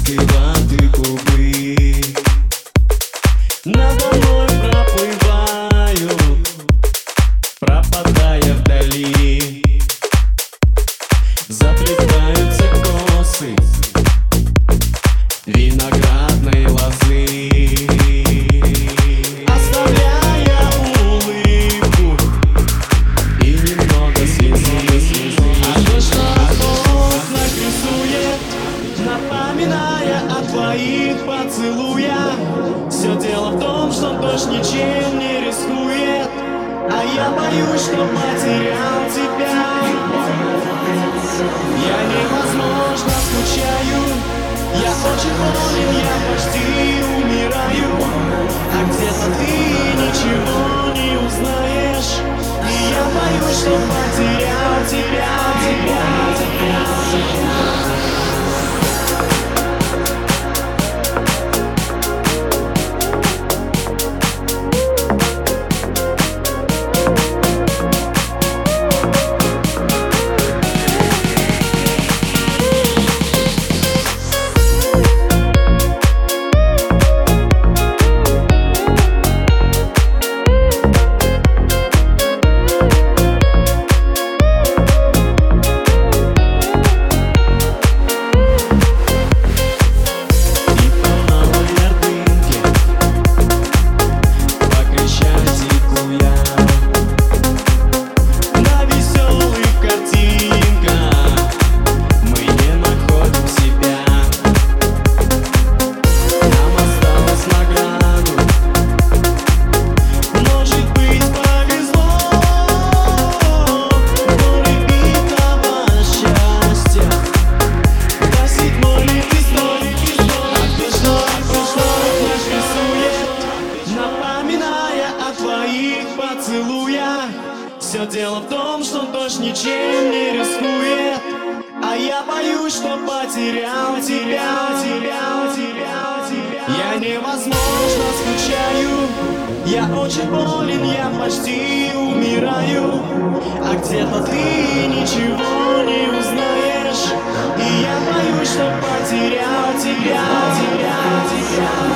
океанской воды клубы надо мной проплывают, пропадая вдали. Заплетаются косы виноградной лозы, оставляя улыбку и немного слезы. А то, что окна рисует, напоминая о твоих поцелуях. Все дело в том, что дождь ничем не рискует, а я боюсь, что потерял тебя. Я невозможно скучаю, я очень болен, я почти умираю, а где-то ты ничего не узнаешь, и я боюсь, что потерял тебя. Все дело в том, что дождь ничем не рискует, а я боюсь, что потерял тебя. Я невозможно скучаю, я очень болен, я почти умираю, а где-то ты ничего не узнаешь, и я боюсь, что потерял тебя.